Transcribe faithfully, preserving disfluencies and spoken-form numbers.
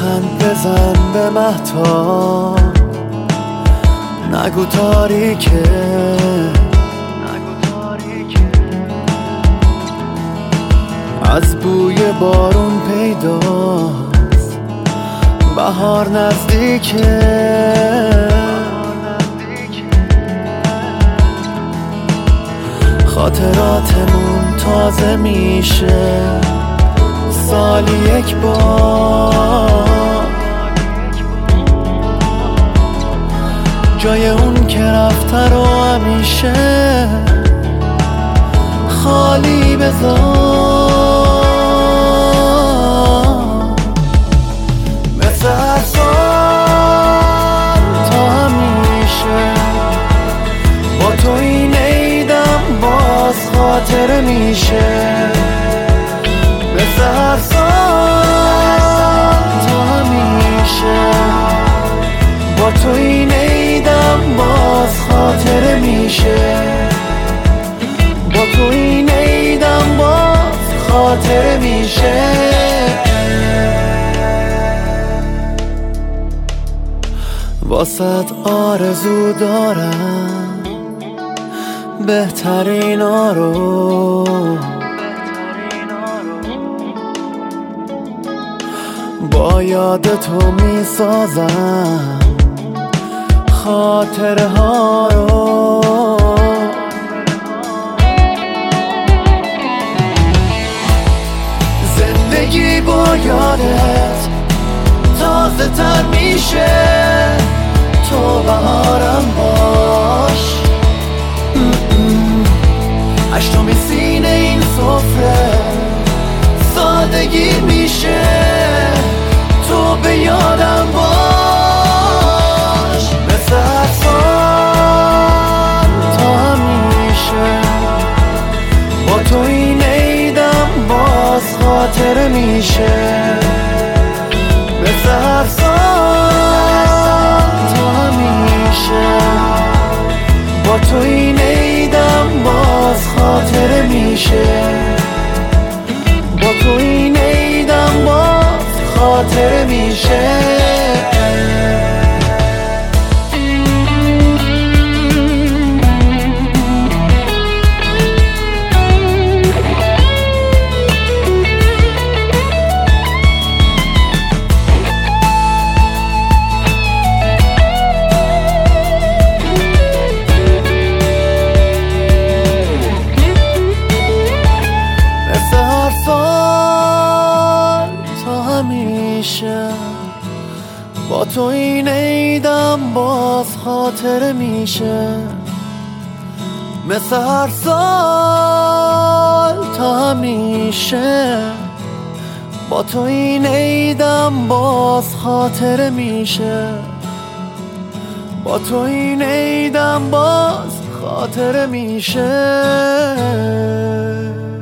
لبخند بزن به مهتاب، نگو تاریکه از بوی بارون پیداست بهار نزدیکه. خاطراتمون تازه میشه سالی یک بار، جای اون که رفته رو همیشه خالی بذار. مثل هر سال تا همیشه با تو این عیدم باز خاطره میشه. مثل هر سال تا همیشه با تو این عیدم باز خاطره میشه. با تو این عیدم باز خاطره میشه. واسط آرزو دارم بهترین ها رو، با یاد تو میسازم خاطره ها رو. زندگی با یادت تازه تر میشه، تو بهارم باش. هشتم سینه این سفره سادگی میشه، تو به یادم باش. مثل هر سال تا همیشه با تو این عیدم باز خاطره میشه. مثل هر سال تا همیشه با تو این عیدم باز خاطره میشه. با تو این عیدم باز خاطره میشه. با تو این عیدم باز خاطره میشه. مثل هر سال تا همیشه با تو این عیدم باز خاطره میشه. با تو این عیدم باز خاطره میشه.